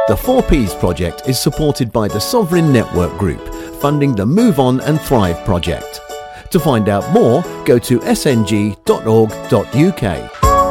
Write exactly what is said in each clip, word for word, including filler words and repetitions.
The four Ps project is supported by the Sovereign Network Group, funding the Move On and Thrive project. To find out more, go to s n g dot org dot u k.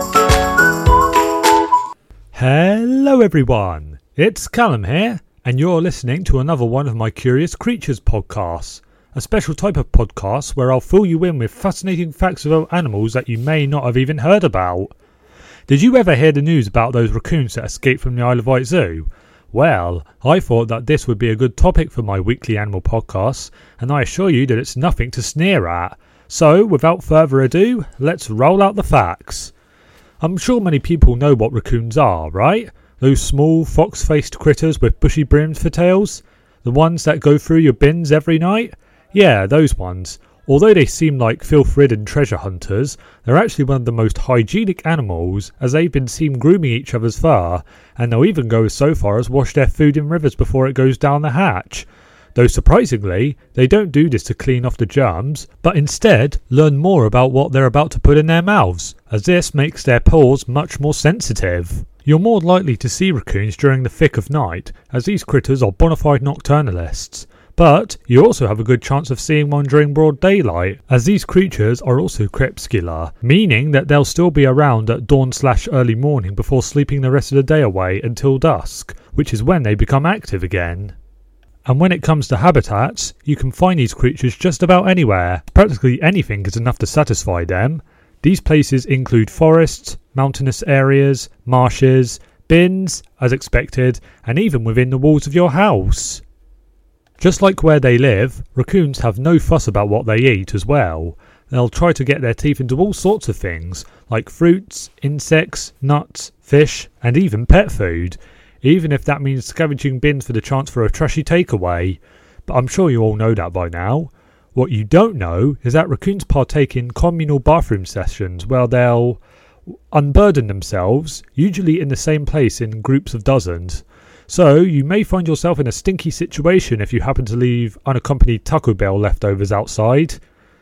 Hello everyone, it's Callum here, and you're listening to another one of my Curious Creatures podcasts, a special type of podcast where I'll fill you in with fascinating facts about animals that you may not have even heard about. Did you ever hear the news about those raccoons that escaped from the Isle of Wight Zoo? Well, I thought that this would be a good topic for my weekly animal podcasts, and I assure you that it's nothing to sneer at. So, without further ado, let's roll out the facts. I'm sure many people know what raccoons are, right? Those small, fox-faced critters with bushy brims for tails? The ones that go through your bins every night? Yeah, those ones. Although they seem like filth-ridden treasure hunters, they're actually one of the most hygienic animals, as they've been seen grooming each other's fur, and they'll even go so far as wash their food in rivers before it goes down the hatch. Though surprisingly, they don't do this to clean off the germs, but instead learn more about what they're about to put in their mouths, as this makes their paws much more sensitive. You're more likely to see raccoons during the thick of night, as these critters are bona fide nocturnalists. But you also have a good chance of seeing one during broad daylight, as these creatures are also crepuscular, meaning that they'll still be around at dawn slash early morning before sleeping the rest of the day away until dusk, which is when they become active again. And when it comes to habitats, you can find these creatures just about anywhere. Practically anything is enough to satisfy them. These places include forests, mountainous areas, marshes, bins, as expected, and even within the walls of your house. Just like where they live, raccoons have no fuss about what they eat as well. They'll try to get their teeth into all sorts of things, like fruits, insects, nuts, fish, and even pet food, even if that means scavenging bins for the chance for a trashy takeaway. But I'm sure you all know that by now. What you don't know is that raccoons partake in communal bathroom sessions where they'll unburden themselves, usually in the same place in groups of dozens. So you may find yourself in a stinky situation if you happen to leave unaccompanied Taco Bell leftovers outside.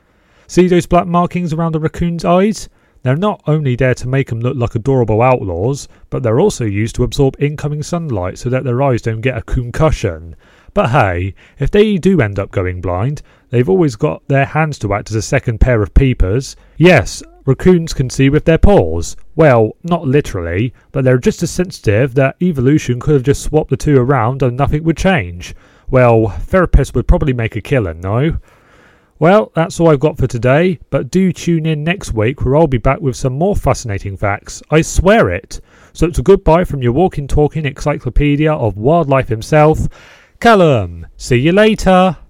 See those black markings around the raccoon's eyes? They're not only there to make them look like adorable outlaws, but they're also used to absorb incoming sunlight so that their eyes don't get a concussion. But hey, if they do end up going blind, they've always got their hands to act as a second pair of peepers. Yes, raccoons can see with their paws. Well, not literally, but they're just as sensitive that evolution could have just swapped the two around and nothing would change. Well, therapists would probably make a killing, no? Well, that's all I've got for today, but do tune in next week where I'll be back with some more fascinating facts. I swear it. So it's a goodbye from your walking, talking encyclopedia of wildlife himself, Callum. See you later.